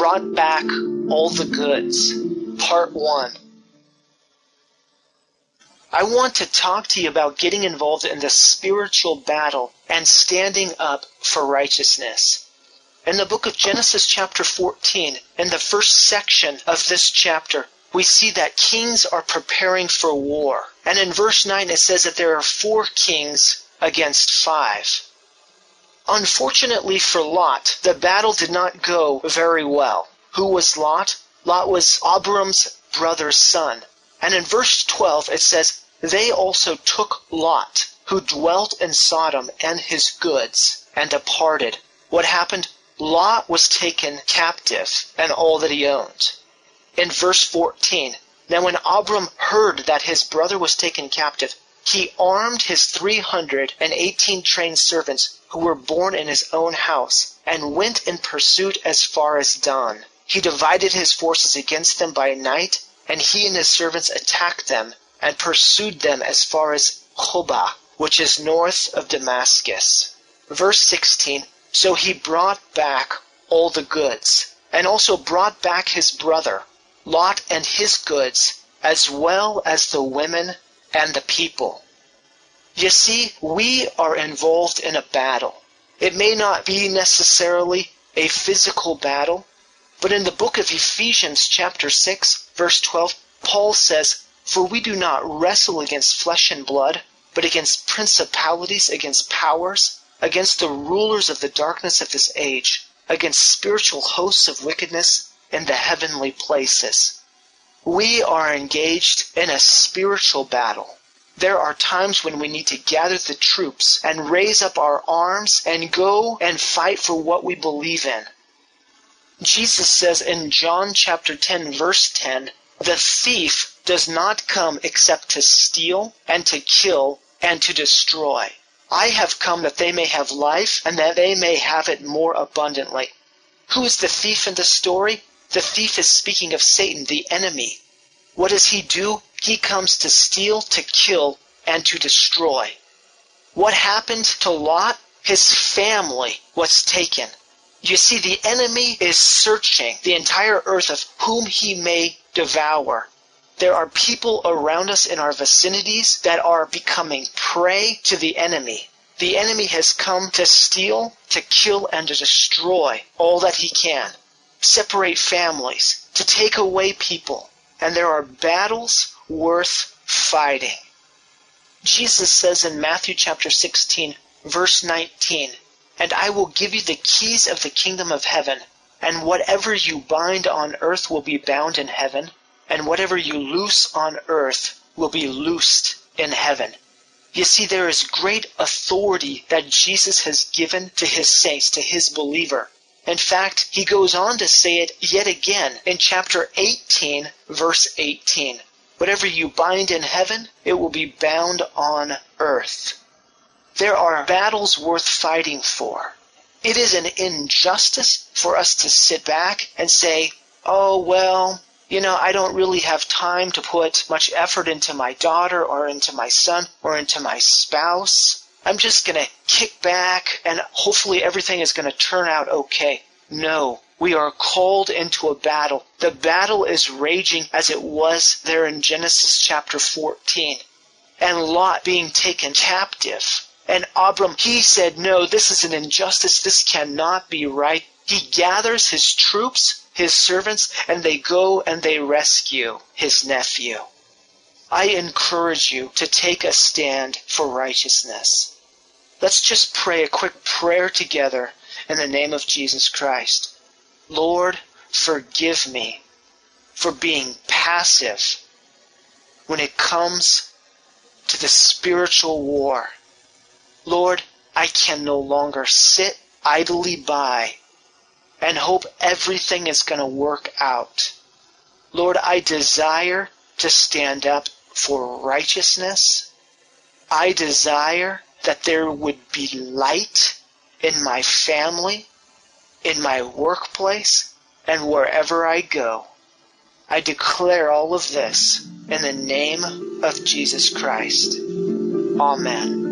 brought back all the goods. Part 1. I want to talk to you about getting involved in the spiritual battle and standing up for righteousness. In the book of Genesis chapter 14, in the first section of this chapter, we see that kings are preparing for war. And in verse 9 it says that there are 4 kings against 5. Unfortunately for Lot, the battle did not go very well. Who was Lot? Lot was Abram's brother's son. And in verse 12 it says, they also took Lot, who dwelt in Sodom, and his goods, and departed. What happened? Lot was taken captive, and all that he owned. In verse 14, now when Abram heard that his brother was taken captive, he armed his 318 trained servants who were born in his own house, and went in pursuit as far as Dan. He divided his forces against them by night, and he and his servants attacked them, and pursued them as far as Hobah, which is north of Damascus. Verse 16, so he brought back all the goods, and also brought back his brother, Lot, and his goods, as well as the women and the people. You see, we are involved in a battle. It may not be necessarily a physical battle, but in the book of Ephesians chapter 6, verse 12, Paul says, for we do not wrestle against flesh and blood, but against principalities, against powers, against the rulers of the darkness of this age, against spiritual hosts of wickedness in the heavenly places. We are engaged in a spiritual battle. There are times when we need to gather the troops and raise up our arms and go and fight for what we believe in. Jesus says in John chapter 10, verse 10, the thief does not come except to steal and to kill and to destroy. I have come that they may have life and that they may have it more abundantly. Who is the thief in the story? The thief is speaking of Satan, the enemy. What does he do? He comes to steal, to kill, and to destroy. What happened to Lot? His family was taken. You see, the enemy is searching the entire earth of whom he may devour. There are people around us in our vicinities that are becoming prey to the enemy. The enemy has come to steal, to kill, and to destroy all that he can. Separate families, to take away people. And there are battles worth fighting. Jesus says in Matthew chapter 16, verse 19, and I will give you the keys of the kingdom of heaven, and whatever you bind on earth will be bound in heaven, and whatever you loose on earth will be loosed in heaven. You see, there is great authority that Jesus has given to his saints, to his believer. In fact, he goes on to say it yet again in chapter 18, verse 18. Whatever you bind in heaven, it will be bound on earth. There are battles worth fighting for. It is an injustice for us to sit back and say, oh, well, I don't really have time to put much effort into my daughter or into my son or into my spouse. I'm just going to kick back and hopefully everything is going to turn out okay. No, we are called into a battle. The battle is raging as it was there in Genesis chapter 14. And Lot being taken captive. And Abram, he said, no, this is an injustice. This cannot be right. He gathers his troops, his servants, and they go and they rescue his nephew. I encourage you to take a stand for righteousness. Let's just pray a quick prayer together in the name of Jesus Christ. Lord, forgive me for being passive when it comes to the spiritual war. Lord, I can no longer sit idly by and hope everything is going to work out. Lord, I desire to stand up for righteousness. I desire that there would be light in my family, in my workplace, and wherever I go. I declare all of this in the name of Jesus Christ. Amen.